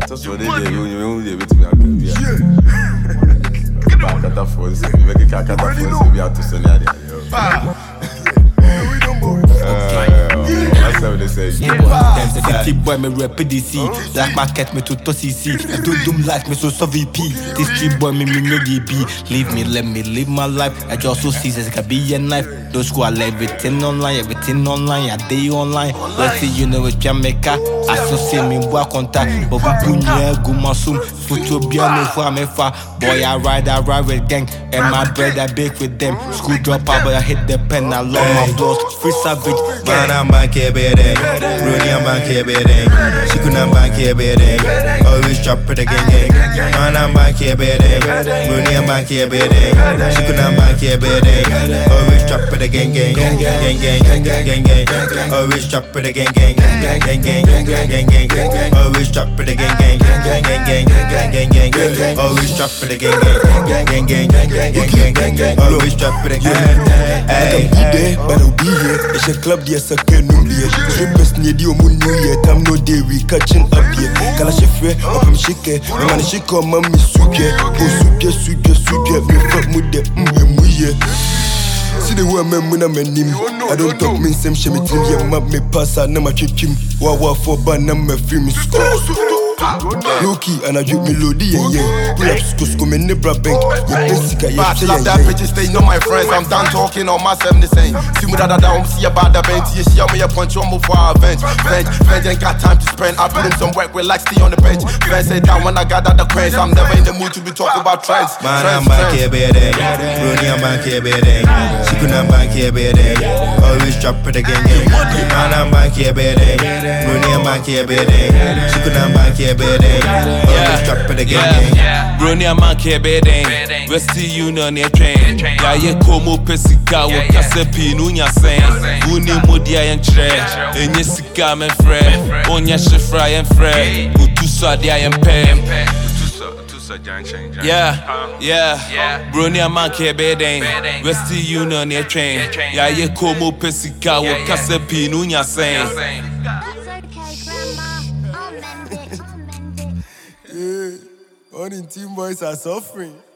Just for the day, you be to me. Back at the force, we make a cat at the force, we have to send it. That's how they say. City boy, me rap DC. Black market, me to CC. I do like me so VP. This street boy, me no DP. Leave me, let me live my life. I just so see it can be a knife. Those who are everything online, I day online. Let's see, you know it's Jamaica. I so see me work on that. But we punya go masum. Photo bien me for me fa. Boy, I ride with gang. And my brother bake with them. School drop out, but I hit the pen. I love my boss. Free savage. Man, I'm back here, baby. Brody, I'm back here, baby. She couldn't back here, baby. Always chop it again. Man, I'm back here, baby. Brody, I'm back here, baby. She couldn't back here, baby. Always chop it again, gang. Always chop it again, gang. Always chop it again, gang. Always chop it again, gang. Always chop it again. I can be there, but I'll be here. It's a club, yes, I can't know here. Strippers need you, moon new year. Time no day, we catching up here. Kala shifre, I'm shake. My man, she come, mommy, suge. Go suge. Me fuck mude, muye. See the way I'm when I'm in him. I don't talk me, same shit, me team. Yeah, map me pass, I never trick him. Wawa for ban, I'm a film. Low-key, and I drink me loady, yeah. Pull up, scoop, me nibra bank. But love that bitches, they know my friends. I'm done talking on my 70 saying. See me that down, see about the bench. You see me a punch on move for our bench. Bench ain't got time to spend. I put in some work, relax, stay on the bench. Bench say down when I got out the craze. I'm never in the mood to be talking about trends. Man, I'm back here, baby. Brody, I'm back here, baby. She couldn't back here, baby. Always chop it again. Man, I'm back here, baby. Brody, I'm back here, baby. She couldn't back here, baby. Always chop it again. Brony, I'm back here, baby. Westy Union, your train. Yeah, you come up, Pesica, what Casapi, Nunya saying. Uni Modia and Tre, and Yessica, my friend. On your fry and Fred. Utusa, the I am paying. Yeah. Brony, I'm back here, baby. Westy Union, your train. Yeah, you come up, Pesica, what Casapi, Nunya saying. Yeah, all the team boys are suffering.